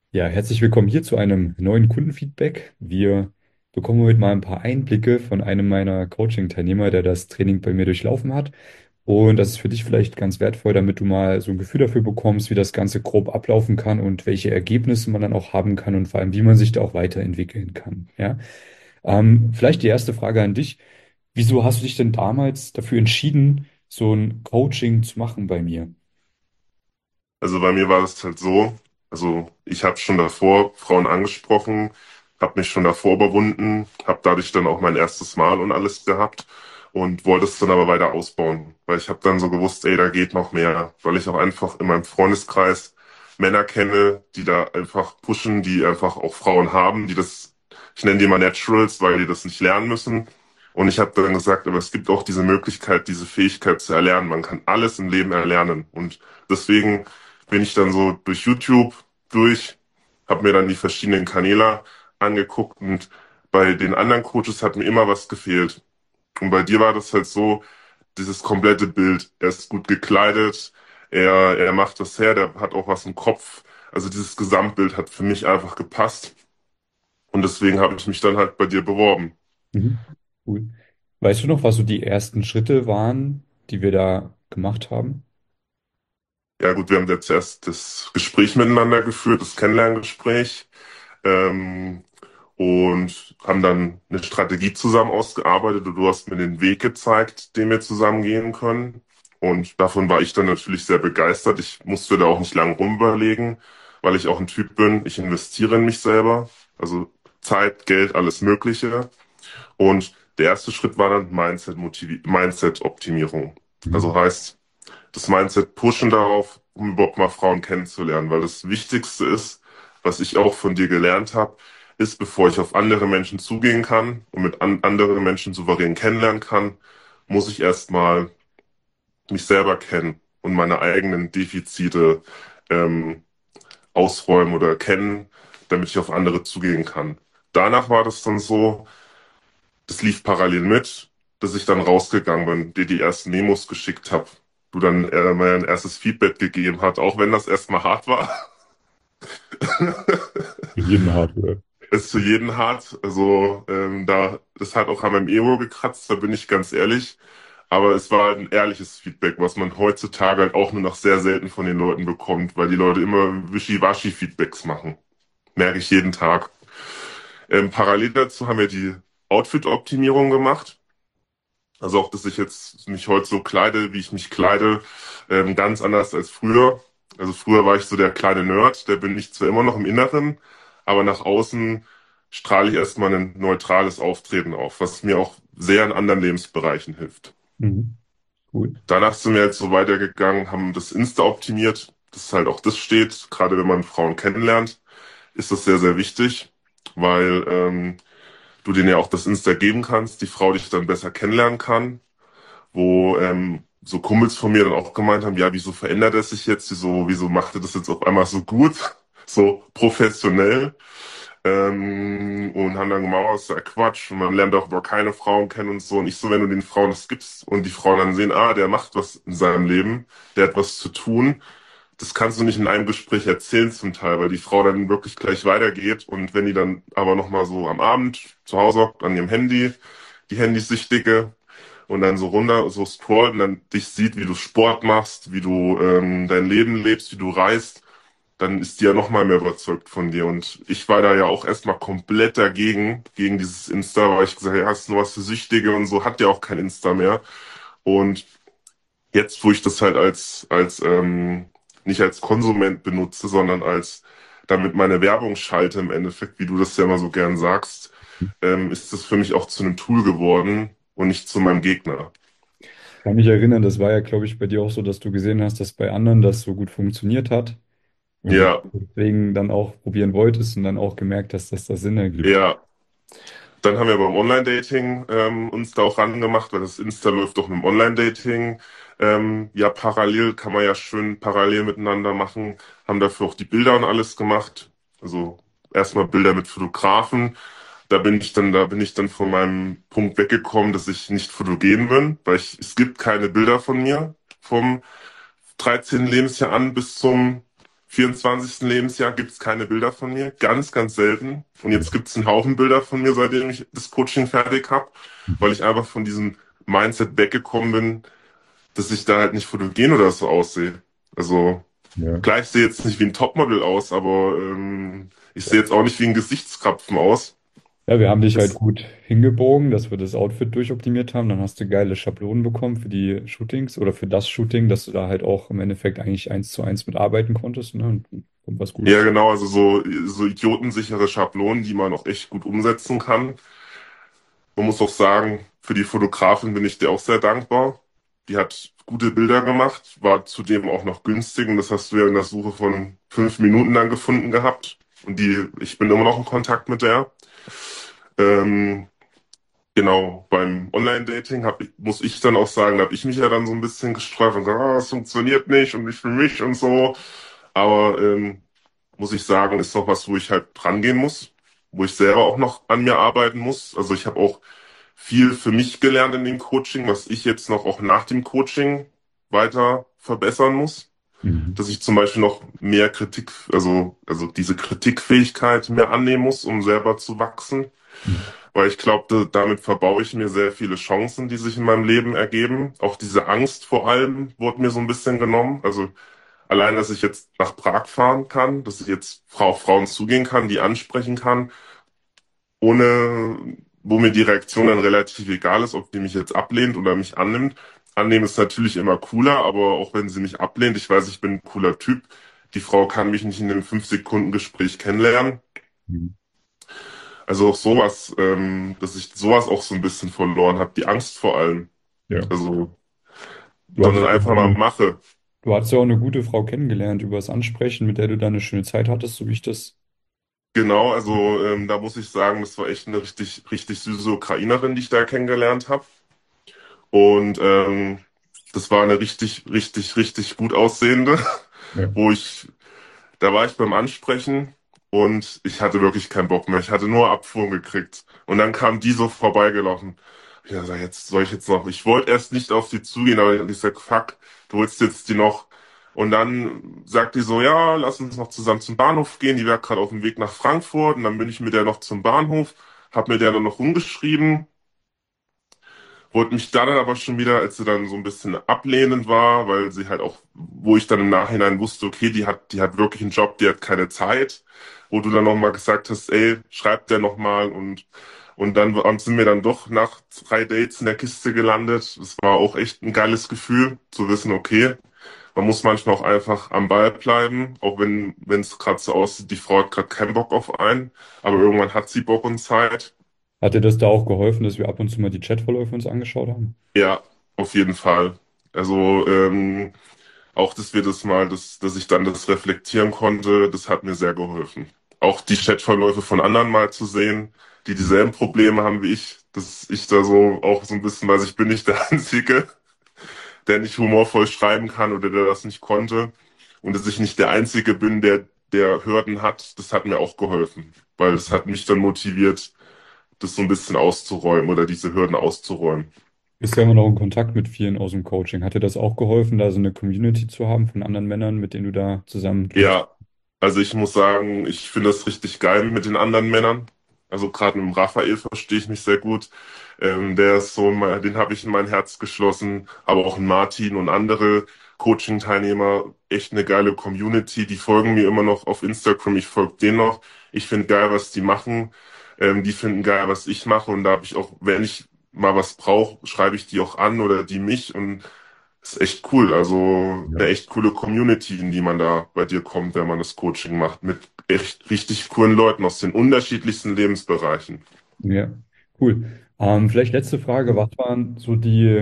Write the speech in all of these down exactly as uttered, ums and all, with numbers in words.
Ja, herzlich willkommen hier zu einem neuen Kundenfeedback. Wir bekommen heute mal ein paar Einblicke von einem meiner Coaching-Teilnehmer, der das Training bei mir durchlaufen hat. Und das ist für dich vielleicht ganz wertvoll, damit du mal so ein Gefühl dafür bekommst, wie das Ganze grob ablaufen kann und welche Ergebnisse man dann auch haben kann und vor allem, wie man sich da auch weiterentwickeln kann. Ja, ähm, vielleicht die erste Frage an dich. Wieso hast du dich denn damals dafür entschieden, so ein Coaching zu machen bei mir? Also bei mir war es halt so, also ich habe schon davor Frauen angesprochen, habe mich schon davor überwunden, habe dadurch dann auch mein erstes Mal und alles gehabt und wollte es dann aber weiter ausbauen, weil ich habe dann so gewusst, ey, da geht noch mehr, weil ich auch einfach in meinem Freundeskreis Männer kenne, die da einfach pushen, die einfach auch Frauen haben, die das, ich nenne die mal Naturals, weil die das nicht lernen müssen. Und ich habe dann gesagt, aber es gibt auch diese Möglichkeit, diese Fähigkeit zu erlernen. Man kann alles im Leben erlernen. Und deswegen bin ich dann so durch YouTube durch, habe mir dann die verschiedenen Kanäle angeguckt und bei den anderen Coaches hat mir immer was gefehlt. Und bei dir war das halt so, dieses komplette Bild. Er ist gut gekleidet, er, er macht das her, der hat auch was im Kopf. Also dieses Gesamtbild hat für mich einfach gepasst. Und deswegen habe ich mich dann halt bei dir beworben. Mhm. Cool. Weißt du noch, was so die ersten Schritte waren, die wir da gemacht haben? Ja gut, wir haben jetzt erst das Gespräch miteinander geführt, das Kennenlerngespräch. Ähm, und haben dann eine Strategie zusammen ausgearbeitet und du hast mir den Weg gezeigt, den wir zusammen gehen können. Und davon war ich dann natürlich sehr begeistert. Ich musste da auch nicht lange rumüberlegen, weil ich auch ein Typ bin. Ich investiere in mich selber, also Zeit, Geld, alles Mögliche. Und der erste Schritt war dann Mindset motivi Mindset-Optimierung. Also Mhm. heißt, das Mindset pushen darauf, um überhaupt mal Frauen kennenzulernen. Weil das Wichtigste ist, was ich auch von dir gelernt habe, ist, bevor ich auf andere Menschen zugehen kann und mit an anderen Menschen souverän kennenlernen kann, muss ich erstmal mich selber kennen und meine eigenen Defizite ähm, ausräumen oder kennen, damit ich auf andere zugehen kann. Danach war das dann so, das lief parallel mit, dass ich dann rausgegangen bin, dir die ersten Memos geschickt habe, du dann äh, mein erstes Feedback gegeben hat, auch wenn das erstmal hart war. Für jeden Hardware. Ist für jeden hart. Also ähm, da, das hat auch an meinem Ego gekratzt, da bin ich ganz ehrlich. Aber es war halt ein ehrliches Feedback, was man heutzutage halt auch nur noch sehr selten von den Leuten bekommt, weil die Leute immer Wischiwaschi-Feedbacks machen. Merke ich jeden Tag. Ähm, parallel dazu haben wir die Outfit-Optimierung gemacht. Also auch, dass ich jetzt mich heute so kleide, wie ich mich kleide, ähm, ganz anders als früher. Also früher war ich so der kleine Nerd, der bin ich zwar immer noch im Inneren, aber nach außen strahle ich erstmal ein neutrales Auftreten auf, was mir auch sehr in anderen Lebensbereichen hilft. Mhm. Cool. Danach sind wir jetzt so weitergegangen, haben das Insta optimiert, dass halt auch das steht, gerade wenn man Frauen kennenlernt, ist das sehr, sehr wichtig, weil ähm, du denen ja auch das Insta geben kannst, die Frau dich dann besser kennenlernen kann, wo ähm, so Kumpels von mir dann auch gemeint haben, ja, wieso verändert er sich jetzt, wieso, wieso macht er das jetzt auf einmal so gut, so professionell, ähm, und haben dann gemacht, oh, das ist ja Quatsch, und man lernt auch über keine Frauen kennen und so, und ich so, wenn du den Frauen das gibst und die Frauen dann sehen, ah, der macht was in seinem Leben, der hat was zu tun, das kannst du nicht in einem Gespräch erzählen zum Teil, weil die Frau dann wirklich gleich weitergeht und wenn die dann aber nochmal so am Abend zu Hause hockt, an ihrem Handy, die Handys sichtige, und dann so runter, so scrollt und dann dich sieht, wie du Sport machst, wie du ähm, dein Leben lebst, wie du reist, dann ist die ja noch mal mehr überzeugt von dir. Und ich war da ja auch erstmal komplett dagegen, gegen dieses Insta, weil ich gesagt habe, ja, ist nur was für Süchtige und so, hat ja auch kein Insta mehr. Und jetzt, wo ich das halt als, als ähm, nicht als Konsument benutze, sondern als damit meine Werbung schalte im Endeffekt, wie du das ja immer so gern sagst, ähm, ist das für mich auch zu einem Tool geworden und nicht zu meinem Gegner. Kann mich erinnern, das war ja, glaube ich, bei dir auch so, dass du gesehen hast, dass bei anderen das so gut funktioniert hat und du Ja, deswegen dann auch probieren wolltest und dann auch gemerkt hast, dass das Sinn ergibt. ja. Dann haben wir beim Online-Dating ähm, uns da auch rangemacht, weil das Insta läuft doch mit dem Online-Dating. Ähm, ja, parallel kann man ja schön parallel miteinander machen. Haben dafür auch die Bilder und alles gemacht. Also erstmal Bilder mit Fotografen. Da bin ich dann, da bin ich dann von meinem Punkt weggekommen, dass ich nicht fotogen bin, weil ich, es gibt keine Bilder von mir vom dreizehnten Lebensjahr an bis zum vierundzwanzigsten Lebensjahr gibt es keine Bilder von mir, ganz, ganz selten. Und jetzt gibt es einen Haufen Bilder von mir, seitdem ich das Coaching fertig habe, weil ich einfach von diesem Mindset weggekommen bin, dass ich da halt nicht fotogen oder so aussehe. Also Ja. klar, ich sehe jetzt nicht wie ein Topmodel aus, aber ähm, ich sehe jetzt auch nicht wie ein Gesichtskrapfen aus. Ja, wir haben dich halt Es, gut hingebogen, dass wir das Outfit durchoptimiert haben. Dann hast du geile Schablonen bekommen für die Shootings oder für das Shooting, dass du da halt auch im Endeffekt eigentlich eins zu eins mitarbeiten konntest, ne? Und kommt was ja, Gutes. genau, also so, so idiotensichere Schablonen, die man auch echt gut umsetzen kann. Man muss auch sagen, für die Fotografin bin ich dir auch sehr dankbar. Die hat gute Bilder gemacht, war zudem auch noch günstig und das hast du ja in der Suche von fünf Minuten dann gefunden gehabt. Und die, ich bin immer noch in Kontakt mit der. Ähm, genau, beim Online-Dating hab, ich- muss ich dann auch sagen, da habe ich mich ja dann so ein bisschen gesträubt und gesagt, ah, das funktioniert nicht und nicht für mich und so. Aber ähm, muss ich sagen, ist doch was, wo ich halt dran gehen muss, wo ich selber auch noch an mir arbeiten muss. Also ich habe auch viel für mich gelernt in dem Coaching, was ich jetzt noch auch nach dem Coaching weiter verbessern muss. Mhm. Dass ich zum Beispiel noch mehr Kritik, also, also diese Kritikfähigkeit mehr annehmen muss, um selber zu wachsen. Mhm. Weil ich glaube, damit verbaue ich mir sehr viele Chancen, die sich in meinem Leben ergeben. Auch diese Angst vor allem wurde mir so ein bisschen genommen. Also allein, dass ich jetzt nach Prag fahren kann, dass ich jetzt Frau, auf Frauen zugehen kann, die ansprechen kann, ohne, wo mir die Reaktion dann relativ egal ist, ob die mich jetzt ablehnt oder mich annimmt. Annehmen ist natürlich immer cooler, aber auch wenn sie mich ablehnt, ich weiß, ich bin ein cooler Typ. Die Frau kann mich nicht in einem fünf Sekunden Gespräch kennenlernen. Mhm. Also auch sowas, ähm, dass ich sowas auch so ein bisschen verloren habe, die Angst vor allem. Ja. Also, Du sondern hattest ja auch einfach mal eine, mache. du hattest ja auch eine gute Frau kennengelernt über das Ansprechen, mit der du da eine schöne Zeit hattest, so wie ich das. Genau, also ähm, da muss ich sagen, das war echt eine richtig, richtig süße Ukrainerin, die ich da kennengelernt habe. Und ähm, das war eine richtig, richtig, richtig gut aussehende, Ja. wo ich, da war ich beim Ansprechen und ich hatte wirklich keinen Bock mehr. Ich hatte nur Abfuhren gekriegt. Und dann kam die so vorbeigelaufen. Ich dachte, jetzt soll ich jetzt noch. Ich wollte erst nicht auf die zugehen, aber ich sag, fuck, du willst jetzt die noch. Und dann sagt die so, ja, lass uns noch zusammen zum Bahnhof gehen. Die wäre gerade auf dem Weg nach Frankfurt. Und dann bin ich mit der noch zum Bahnhof, hab mir der dann noch rumgeschrieben. Wollte mich da dann aber schon wieder, als sie dann so ein bisschen ablehnend war, weil sie halt auch, wo ich dann im Nachhinein wusste, okay, die hat, die hat wirklich einen Job, die hat keine Zeit, wo du dann nochmal gesagt hast, ey, schreib der nochmal und, und dann sind wir dann doch nach drei Dates in der Kiste gelandet. Es war auch echt ein geiles Gefühl, zu wissen, okay, man muss manchmal auch einfach am Ball bleiben, auch wenn, wenn es gerade so aussieht, die Frau hat gerade keinen Bock auf einen, aber irgendwann hat sie Bock und Zeit. Hat dir das da auch geholfen, dass wir ab und zu mal die Chatverläufe uns angeschaut haben? Ja, auf jeden Fall. Also ähm, auch, dass wir das mal, dass, dass ich dann das reflektieren konnte, das hat mir sehr geholfen. Auch die Chatverläufe von anderen mal zu sehen, die dieselben Probleme haben wie ich, dass ich da so auch so ein bisschen weiß, ich bin nicht der Einzige, der nicht humorvoll schreiben kann oder der das nicht konnte. Und dass ich nicht der Einzige bin, der, der Hürden hat, das hat mir auch geholfen, weil es hat mich dann motiviert, das so ein bisschen auszuräumen oder diese Hürden auszuräumen. Bist ja immer noch in Kontakt mit vielen aus dem Coaching. Hat dir das auch geholfen, da so eine Community zu haben von anderen Männern, mit denen du da zusammen durch... Ja, also ich muss sagen, ich finde das richtig geil mit den anderen Männern. Also gerade mit dem Raphael verstehe ich mich sehr gut. Ähm, der ist so, mein- den habe ich in mein Herz geschlossen, aber auch ein Martin und andere Coaching-Teilnehmer. Echt eine geile Community. Die folgen mir immer noch auf Instagram. Ich folge denen noch. Ich finde geil, was die machen. Ähm, die finden geil, was ich mache. Und da habe ich auch, wenn ich mal was brauche, schreibe ich die auch an oder die mich. Und ist echt cool. Also Ja. eine echt coole Community, in die man da bei dir kommt, wenn man das Coaching macht, mit echt richtig coolen Leuten aus den unterschiedlichsten Lebensbereichen. Ja, cool. Ähm, vielleicht letzte Frage. Was waren so die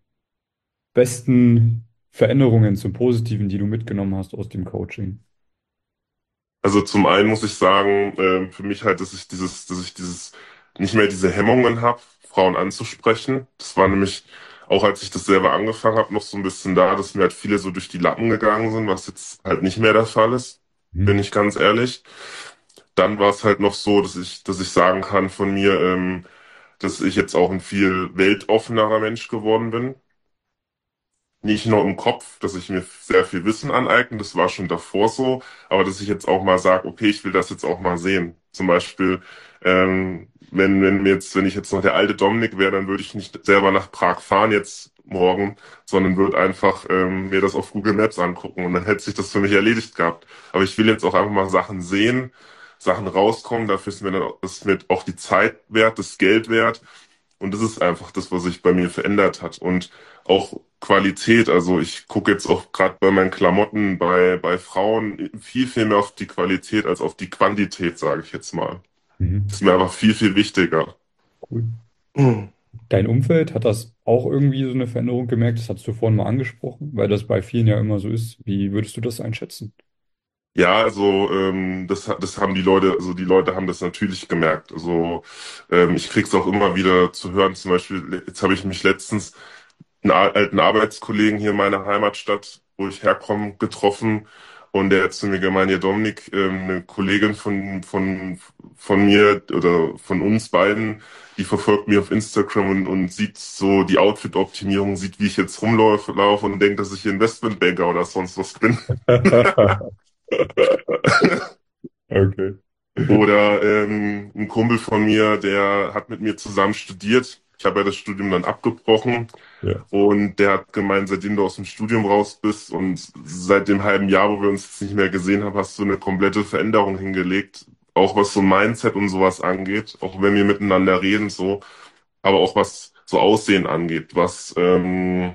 besten Veränderungen zum Positiven, die du mitgenommen hast aus dem Coaching? Also zum einen muss ich sagen, ähm, für mich halt, dass ich dieses, dass ich dieses nicht mehr diese Hemmungen habe, Frauen anzusprechen. Das war nämlich auch, als ich das selber angefangen habe, noch so ein bisschen da, dass mir halt viele so durch die Lappen gegangen sind, was jetzt halt nicht mehr der Fall ist, bin Mhm. ich ganz ehrlich. Dann war es halt noch so, dass ich, dass ich sagen kann von mir, ähm, dass ich jetzt auch ein viel weltoffenerer Mensch geworden bin. nicht nur im Kopf, dass ich mir sehr viel Wissen aneigne, das war schon davor so, aber dass ich jetzt auch mal sage, okay, ich will das jetzt auch mal sehen. Zum Beispiel, ähm, wenn, wenn mir jetzt, wenn ich jetzt noch der alte Dominik wäre, dann würde ich nicht selber nach Prag fahren jetzt morgen, sondern würde einfach ähm, mir das auf Google Maps angucken und dann hätte sich das für mich erledigt gehabt. Aber ich will jetzt auch einfach mal Sachen sehen, Sachen rauskommen, dafür ist mir dann auch, ist mir auch die Zeit wert, das Geld wert. Und das ist einfach das, was sich bei mir verändert hat. Und auch Qualität. Also ich gucke jetzt auch gerade bei meinen Klamotten bei, bei Frauen viel, viel mehr auf die Qualität als auf die Quantität, sage ich jetzt mal. Das Mhm. ist mir einfach viel, viel wichtiger. Cool. Hm. Dein Umfeld, hat das auch irgendwie so eine Veränderung gemerkt? Das hast du vorhin mal angesprochen, weil das bei vielen ja immer so ist. Wie würdest du das einschätzen? Ja, also ähm, das, ha- das haben die Leute, also die Leute haben das natürlich gemerkt. Also ähm, ich krieg's auch immer wieder zu hören. Zum Beispiel, jetzt habe ich mich letztens einen a- alten Arbeitskollegen hier in meiner Heimatstadt, wo ich herkomme, getroffen. Und der hat zu mir gemeint, ja Dominik, ähm, eine Kollegin von, von, von mir oder von uns beiden, die verfolgt mich auf Instagram und, und sieht so die Outfit-Optimierung, sieht, wie ich jetzt rumlaufe laufe und denkt, dass ich Investmentbanker oder sonst was bin. Okay. Oder ähm, ein Kumpel von mir, der hat mit mir zusammen studiert. Ich habe ja das Studium dann abgebrochen. Ja. Und der hat gemeint, seitdem du aus dem Studium raus bist und seit dem halben Jahr, wo wir uns jetzt nicht mehr gesehen haben, hast du eine komplette Veränderung hingelegt. Auch was so Mindset und sowas angeht, auch wenn wir miteinander reden, so, aber auch was so Aussehen angeht, was, ähm,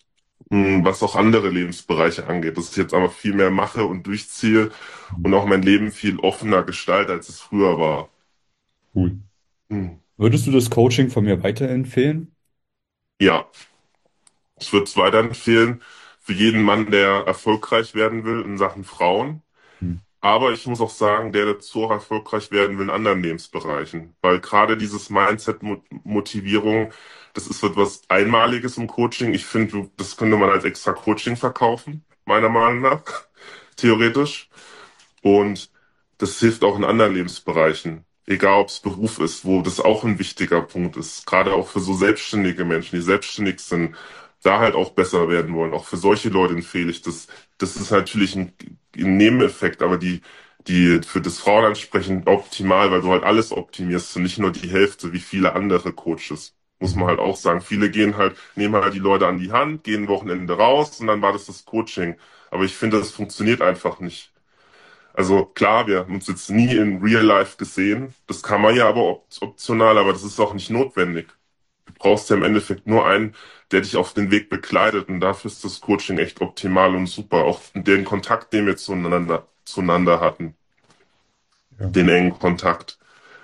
mh, was auch andere Lebensbereiche angeht, dass ich jetzt aber viel mehr mache und durchziehe und auch mein Leben viel offener gestalte, als es früher war. Cool. Hm. Würdest du das Coaching von mir weiterempfehlen? Ja, ich würde es weiterempfehlen für jeden Mann, der erfolgreich werden will in Sachen Frauen. Hm. Aber ich muss auch sagen, der dazu auch erfolgreich werden will in anderen Lebensbereichen. Weil gerade dieses Mindset-Motivierung, das ist etwas Einmaliges im Coaching. Ich finde, du- das könnte man als extra Coaching verkaufen, meiner Meinung nach, theoretisch. Und das hilft auch in anderen Lebensbereichen. Egal, ob es Beruf ist, wo das auch ein wichtiger Punkt ist. Gerade auch für so selbstständige Menschen, die selbstständig sind, da halt auch besser werden wollen. Auch für solche Leute empfehle ich das. Das ist natürlich ein, ein Nebeneffekt, aber die, die für das Frauen ansprechend optimal, weil du halt alles optimierst und nicht nur die Hälfte wie viele andere Coaches. Muss man Mhm. halt auch sagen. Viele gehen halt, nehmen halt die Leute an die Hand, gehen Wochenende raus und dann war das das Coaching. Aber ich finde, das funktioniert einfach nicht. Also klar, wir haben uns jetzt nie in Real Life gesehen. Das kann man ja aber op optional, aber das ist auch nicht notwendig. Du brauchst ja im Endeffekt nur einen, der dich auf den Weg begleitet und dafür ist das Coaching echt optimal und super. Auch den Kontakt, den wir zueinander, zueinander hatten, Ja. den engen Kontakt.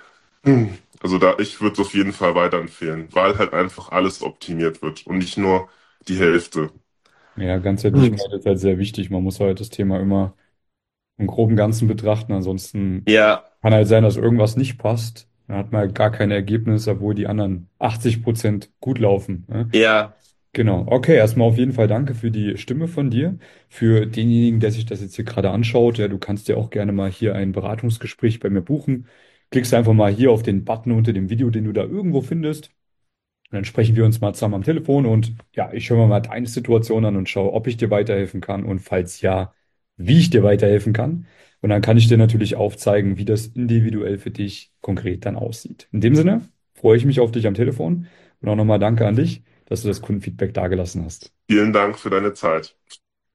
Hm. Also da, ich würde es auf jeden Fall weiterempfehlen, weil halt einfach alles optimiert wird und nicht nur die Hälfte. Ja, Hm. Ganzheitlichkeit ist halt sehr wichtig. Man muss halt das Thema immer im groben Ganzen betrachten. Ansonsten Ja, kann halt sein, dass irgendwas nicht passt. Dann hat man halt gar kein Ergebnis, obwohl die anderen achtzig Prozent gut laufen. Ne? ja, Genau. Okay, erstmal auf jeden Fall danke für die Stimme von dir. Für denjenigen, der sich das jetzt hier gerade anschaut, ja, du kannst dir auch gerne mal hier ein Beratungsgespräch bei mir buchen. Klickst einfach mal hier auf den Button unter dem Video, den du da irgendwo findest. Und dann sprechen wir uns mal zusammen am Telefon und ja, ich höre mir mal deine Situation an und schaue, ob ich dir weiterhelfen kann und falls ja, wie ich dir weiterhelfen kann. Und dann kann ich dir natürlich aufzeigen, wie das individuell für dich konkret dann aussieht. In dem Sinne freue ich mich auf dich am Telefon und auch nochmal danke an dich, dass du das Kundenfeedback dagelassen hast. vielen Dank für deine Zeit.